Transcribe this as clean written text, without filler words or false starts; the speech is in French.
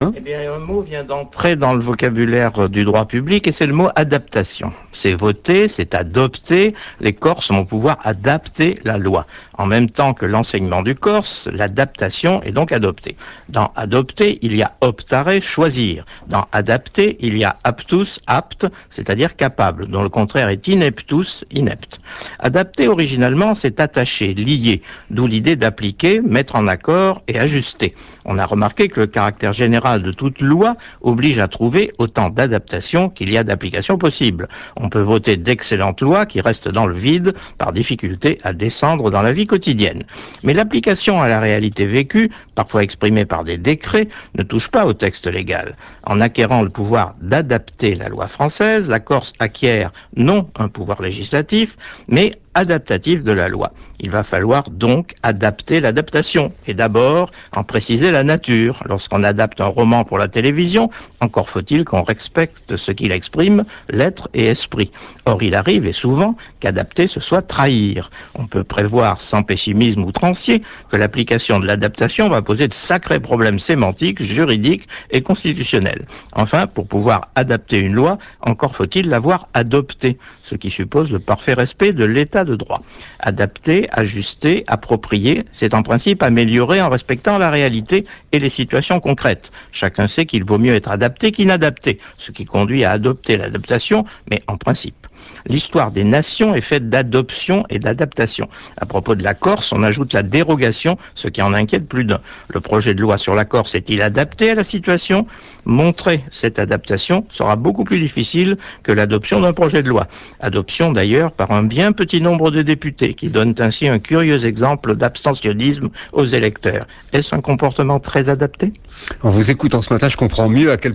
Eh bien, un mot vient d'entrer dans le vocabulaire du droit public et c'est le mot adaptation. C'est voter, c'est adopter. Les Corses vont pouvoir adapter la loi. En même temps que l'enseignement du corse, l'adaptation est donc adoptée. Dans adopter, il y a optare, choisir. Dans adapter, il y a aptus, apte, c'est-à-dire capable, dont le contraire est ineptus, inepte. Adapter, originalement, c'est attacher, lier, d'où l'idée d'appliquer, mettre en accord et ajuster. On a remarqué que le caractère général de toute loi oblige à trouver autant d'adaptations qu'il y a d'applications possibles. On peut voter d'excellentes lois qui restent dans le vide par difficulté à descendre dans la vie quotidienne. Mais l'application à la réalité vécue, parfois exprimée par des décrets, ne touche pas au texte légal. En acquérant le pouvoir d'adapter la loi française, la Corse acquiert non un pouvoir législatif, mais adaptatif de la loi. Il va falloir donc adapter l'adaptation et d'abord en préciser la nature. Lorsqu'on adapte un roman pour la télévision, encore faut-il qu'on respecte ce qu'il exprime, lettres et esprit. Or, il arrive et souvent qu'adapter ce soit trahir. On peut prévoir sans pessimisme outrancier que l'application de l'adaptation va poser de sacrés problèmes sémantiques, juridiques et constitutionnels. Enfin, pour pouvoir adapter une loi, encore faut-il l'avoir adoptée, ce qui suppose le parfait respect de l'état de droit. Adapter, ajuster, approprier, c'est en principe améliorer en respectant la réalité et les situations concrètes. Chacun sait qu'il vaut mieux être adapté qu'inadapté, ce qui conduit à adopter l'adaptation, mais en principe. L'histoire des nations est faite d'adoption et d'adaptation. À propos de la Corse, on ajoute la dérogation, ce qui en inquiète plus d'un. Le projet de loi sur la Corse est-il adapté à la situation ? Montrer cette adaptation sera beaucoup plus difficile que l'adoption d'un projet de loi. Adoption d'ailleurs par un bien petit nombre de députés qui donnent ainsi un curieux exemple d'abstentionnisme aux électeurs. Est-ce un comportement très adapté ? En vous écoutant ce matin, je comprends mieux à quel